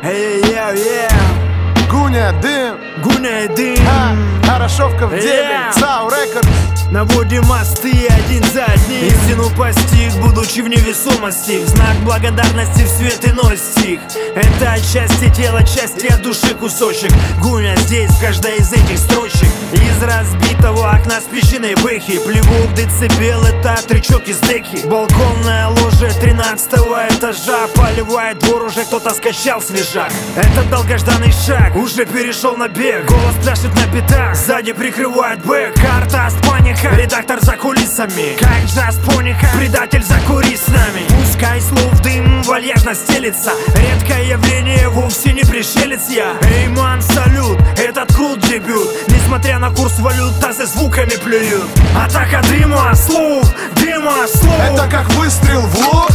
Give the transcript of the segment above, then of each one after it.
Гуня, дым, Гуня и дым, Хорошовка в деле, ЦАУ Рекордс. наводим мосты один за одним. Истину постиг, будучи в невесомости. В знак благодарности в свет иной стих. Это от части тела, части от души кусочек. Гуня здесь, в каждой из этих строчек. Из разбитого окна с песчаной бэхи. Плеву в децибел, это тречок из деки. Балконная ложа 13-го этажа. Поливает двор, уже кто-то скачал свежак. Этот долгожданный шаг уже перешел на бег. Голос пляшет на битах, сзади прикрывает бэк. Карта паника, редактор за кулисами. Как джаз пониха, предатель закури с нами. Пускай слов дым вальяжно стелится. Редкое явление, вовсе не пришелец я. Эй, ман, салют, этот крут дебют. Несмотря на курс валют, тазы звуками плюют. Атака дыма, слух, дыма, слух. Это как выстрел в лоб,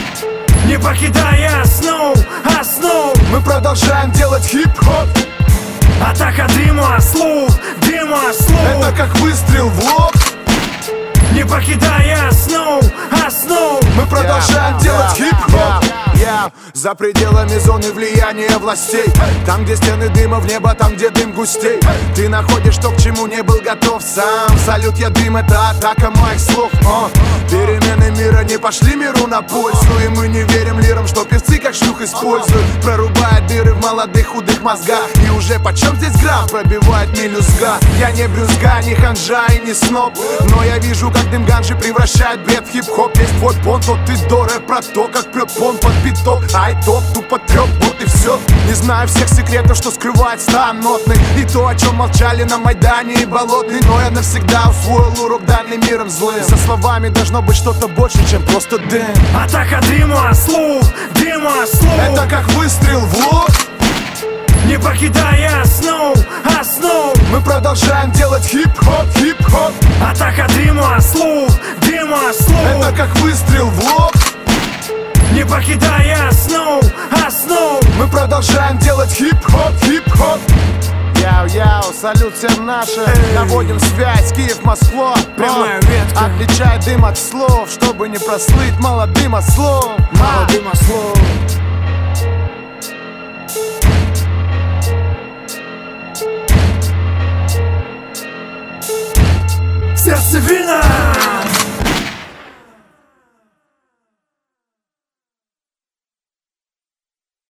не покидая основ. Мы продолжаем делать хип-хоп. Атака дыма, слух, Это как выстрел в лоб, не покидая основ. мы продолжаем делать хип-хоп. За пределами зоны влияния властей. Там, где стены дыма в небо, там, где дым густей. Ты находишь то, к чему не был готов сам. Салют, я дым, это атака моих слов. Перемены мира не пошли миру на пользу. И мы не верим лирам, что певцы как шлюх используют. Прорубая дыры в молодых худых мозгах. И уже почем здесь грамм пробивает мелюзга. Я не брюзга, не ханжа и не сноб, но я вижу, как дым ганжи превращает бред в хип-хоп. Есть твой понт, вот ты доре про то, как прет понт под биток. Ай, топ, тупо трёп, вот и все. Не знаю всех секретов, что скрывает стан нотный. И то, о чем молчали на Майдане и Болотный. Но я навсегда усвоил урок, данный миром злым. За словами должно быть что-то больше, чем просто дым. Атака дыма, слух, Это как выстрел в лоб, не покидая основ. мы продолжаем делать хип-хоп, хип-хоп. Атака дыма, слух, Это как выстрел в лоб, не покидая основ. мы продолжаем делать хип-хоп, хип-хоп. Яу-яу, салют всем нашим. Наводим связь, Киев, Москва. Прямая ветка. Отличай дым от слов, чтобы не прослыть молодым ослом. Сердцевина.